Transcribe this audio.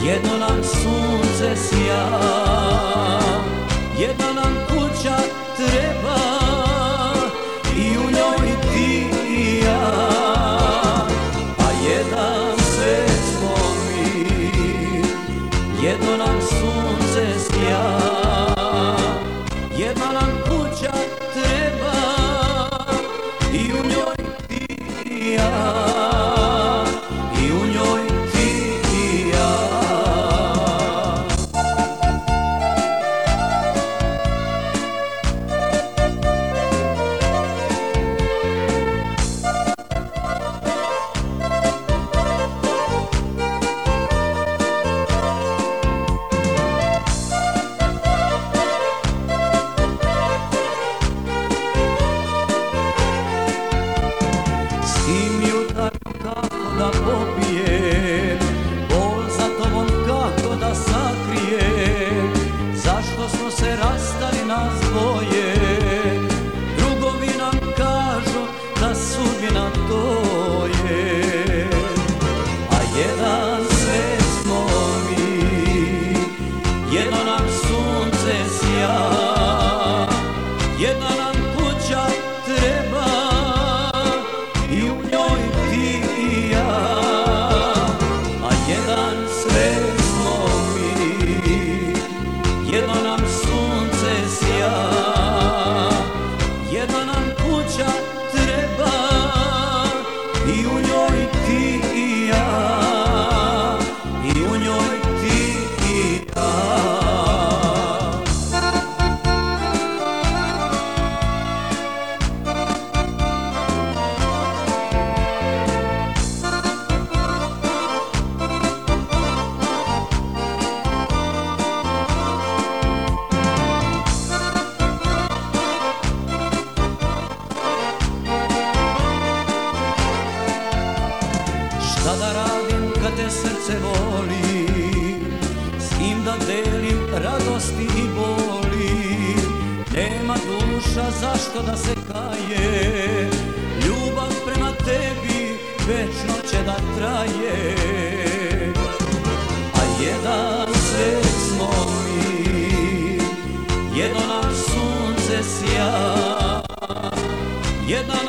Jedno nam sunce sja, jedna nam kuća treba i u njoj ti i ja, a jedan svet smo mi. Jedno nam sunce sja, jedna nam kuća treba i u njoj ti i ja. Da popijem, bol za tobom kako da sakrijem. Zašto smo se rastali nas dvoje? Drugovi nam kažu da sudbina to je, a jedan svet smo mi. Jedno nam sunce sja, jedna nam kuća treba i u njoj ti i ja, a jedan svet smo mi. Jedno nam sunce sja, jedna nam kuća treba i u njoj ti i ja, i u njoj ti i ja. Šta da radim kad te srce voli, s kim da delim radosti i boli? Nema duša zašto da se kaje, ljubav prema tebi večno će da traje, a jedan svet smo mi. Jedno nam sunce sja, jedna